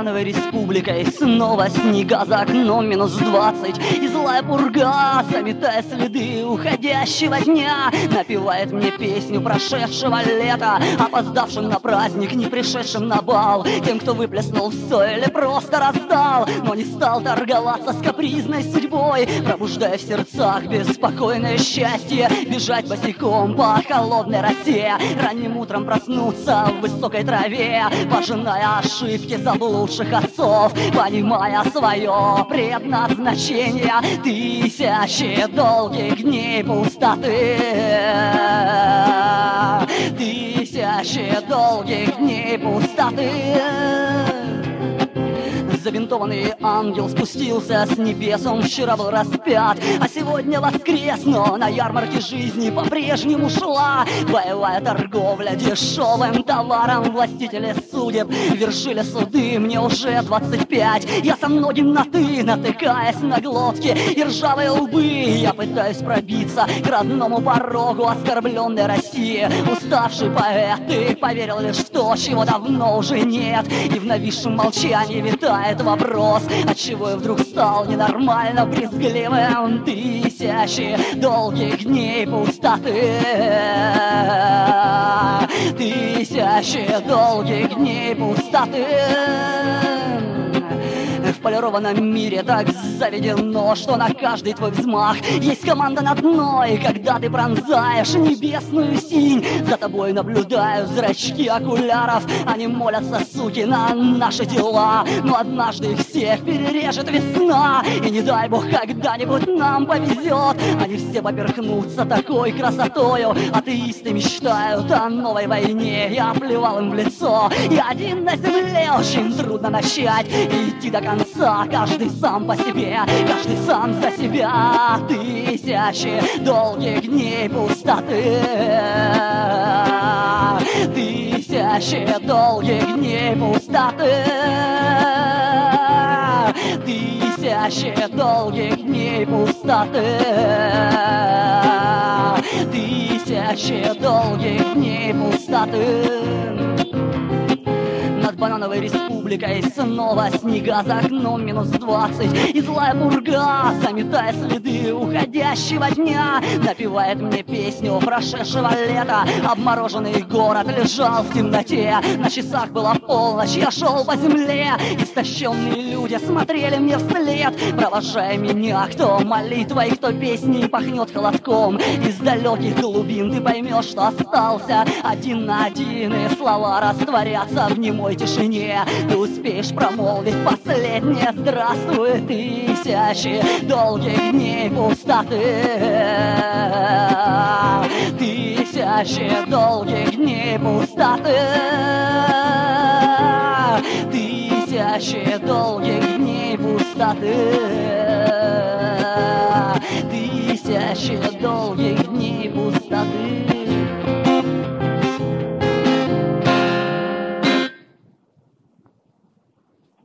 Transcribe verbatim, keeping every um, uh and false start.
банановой республикой снова снега за окном минус двадцать. И злая пурга, заметая следы уходящего дня, напевает мне песню прошедшего лета, опоздавшим на праздник, не пришедшим на бал, тем, кто выплеснул все или просто раздал, но не стал торговаться с капризной судьбой, пробуждая в сердцах беспокойное счастье, бежать босиком по холодной росе, ранним утром проснуться в высокой траве, пожиная ошибки заблудших отцов, понимая свое предназначение. Тысячи долгих дней пустоты, тысячи долгих дней пустоты. Забинтованный ангел спустился с небес, он вчера был распят, а сегодня воскрес, но на ярмарке жизни по-прежнему шла боевая торговля дешевым товаром. Властители судеб вершили суды, мне уже двадцать пять, я со многим на «ты», натыкаясь на глотки и ржавые лбы. Я пытаюсь пробиться к родному порогу оскорбленной России. Уставший поэт, ты поверил лишь в то, чего давно уже нет, и в нависшем молчании витает вопрос, отчего я вдруг стал ненормально брезгливым. Тысячи долгих дней пустоты, тысячи долгих дней пустоты. В полированном мире так заведено, что на каждый твой взмах есть команда над мной. Когда ты пронзаешь небесную синь, за тобой наблюдаю зрачки окуляров. Они молятся, суки, на наши дела, но однажды их всех перережет весна. И не дай бог когда-нибудь нам повезет, они все поперхнутся такой красотою. Атеисты мечтают о новой войне, я плевал им в лицо. Я один на земле, очень трудно начать и идти до конца. Каждый сам по себе, каждый сам за себя. Тысячи долгих дней пустоты, тысячи долгих дней пустоты, тысячи долгих дней пустоты, тысячи долгих дней пустоты. Над банановой республикой снова снега за окном минус двадцать. И злая пурга, заметая следы уходящего дня, напевает мне песню прошедшего лета. Обмороженный город лежал в темноте, на часах была полночь, я шел по земле. Истощенные люди смотрели мне вслед, провожая меня. Кто молитвой, кто песней пахнет холодком. Из далеких глубин ты поймешь, что остался один на один, и слова растворятся в немой тишине. Ты успеешь промолвить последнее здравствуй. Тысячи долгих дней пустоты, тысячи долгих дней пустоты, тысячи долгих дней пустоты, тысячи долгих дней пустоты.